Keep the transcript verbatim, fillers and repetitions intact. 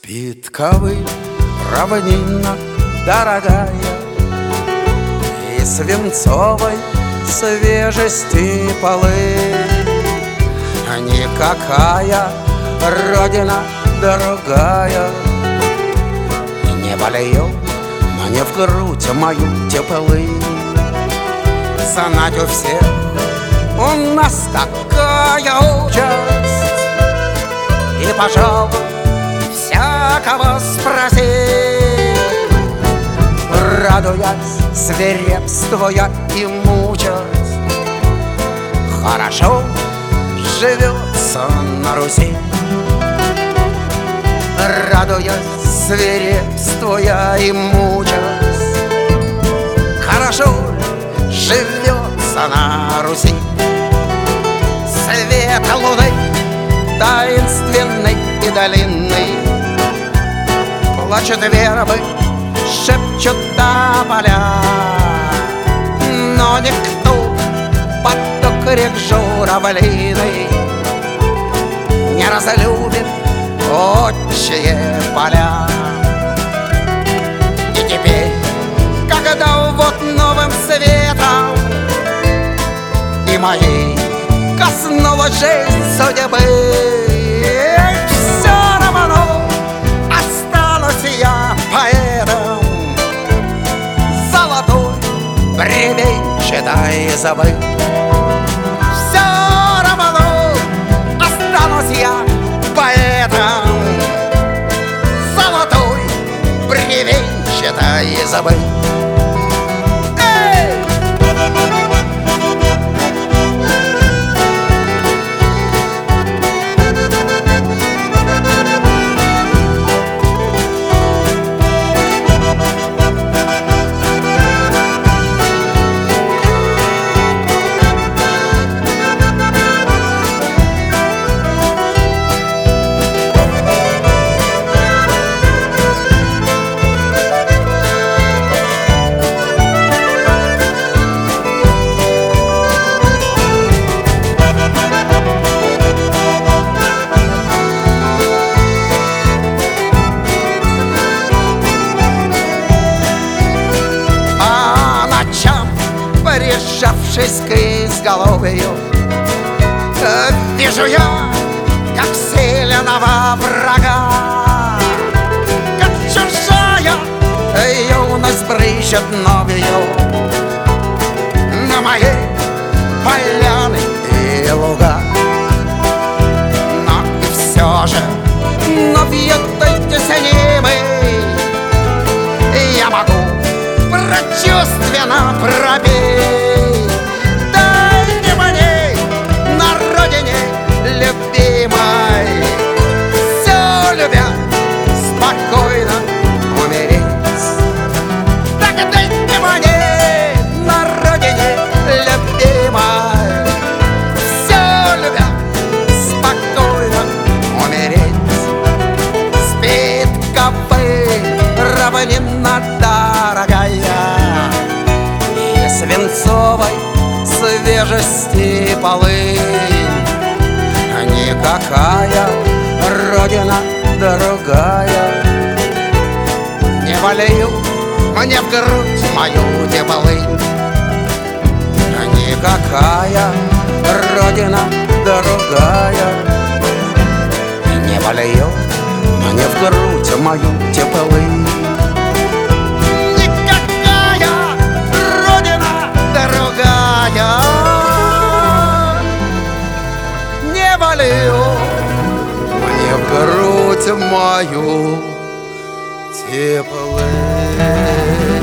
Питковый равнина дорогая, и свинцовой свежести полы. Никакая родина другая не вольет мне в грудь мою теплы. Знать у всех у нас такая участь, и, пожалуй, всякого спросить, радуясь, свирепствуя и мучаясь, хорошо живется на Руси. Радуясь, свирепствуя и мучаясь, хорошо живется на Руси. Свет луны таинственный и длинный, плачут вербы, шепчут тополя, но никто под крик журавлиный не разлюбит отчие поля. И теперь, когда вот новым светом и моей коснулась жизнь судьбы, все равно останусь я поэтом золотой бревенчатой избы. Все равно останусь я поэтом золотой бревенчатой избы. Прижавшись к изголовью, вижу я, как сильного врага, как чужая юность брызжет новью на моей поляны и луга. Но и все же, но в этой теснимой я могу прочувственно пробить. Дайте мне на родине любимой, все любя, спокойно умереть. Так дайте мне на родине любимой, все любя, спокойно умереть. Спит копы равнина дорогая, и свинцовой свежести полынь. Никакая родина другая не вольет мне в грудь мою теплынь. Никакая родина другая не вольет мне в грудь мою теплынь. Не вольет мне в грудь мою теплынь.